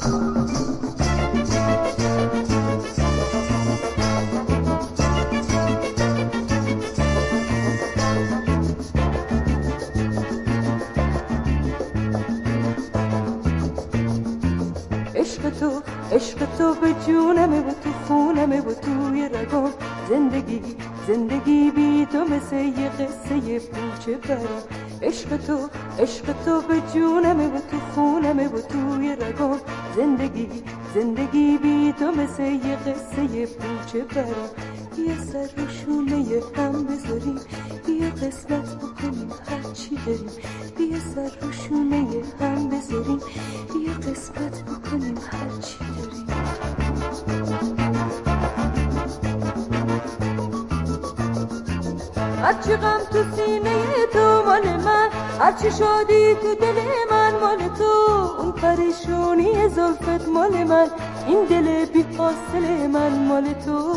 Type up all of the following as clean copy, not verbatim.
عشق تو به جونمه و تو خونمه و توی رگام. زندگی بی تو مثل یه قصه پوچه برام. عشق تو به جونمه و تو خونمه و توی رگام. زندگی بی تو مثل یه قصه پوچه برام. یه سر رو شونه هم بذاریم، یه قسمت بکنیم هرچی داریم. یه سر رو شونه هم بذاریم، یه قسمت بکنیم هرچی داریم. هرچی غم تو سینه تو مال من، هرچی شادی تو دل من مال تو. اون پریشونی زلفت مال من، این دل بی فاصله من مال تو.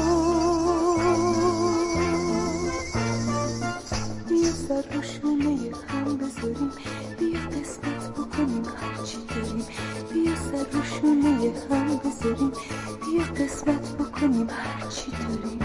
یه سر رو شونه هم بذاریم، یه قسمت بکنیم هرچی داریم. یه سر رو شونه هم بذاریم، یه قسمت بکنیم هرچی داریم.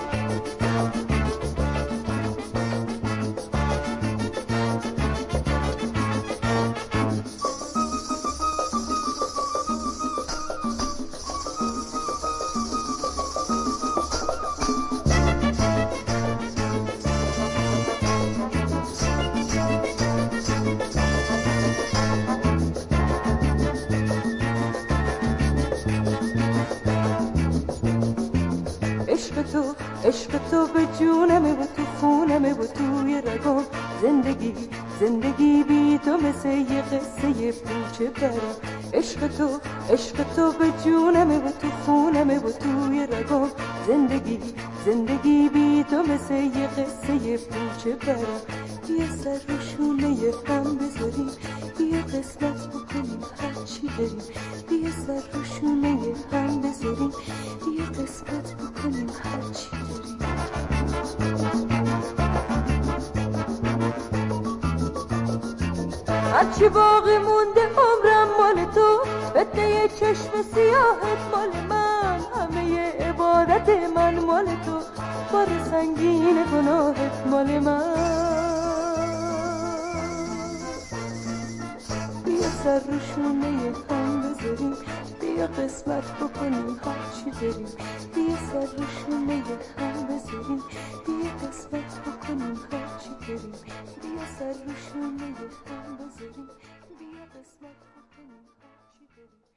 عشق تو به جونمه و تو خونمه و توی رگام. زندگی بی تو مثل یه قصه پوچه برام. عشق تو به جونمه و تو خونمه و توی رگام. زندگی بی تو مثل یه قصه پوچه برام. یه سر رو شونه هم بذاریم، یه قسمت بکنیم هرچی داریم. یه سر رو شونه هم بذاریم، یه قسمت بکنیم هرچی داریم. هرچی باقی مونده عمرم مال تو، فتنه چشم سیاهت مال من. همه عبادت من مال تو، بار سنگین گناهت مال من. یه سر رو شونه هم بذاریم، یه قسمت بکنیم هرچی داریم. یه سر رو شونه هم بذاریم، یه قسمت بکنیم هرچی داریم. یه سر رو شونه هم بذاریم، یه قسمت بکنیم هرچی داریم.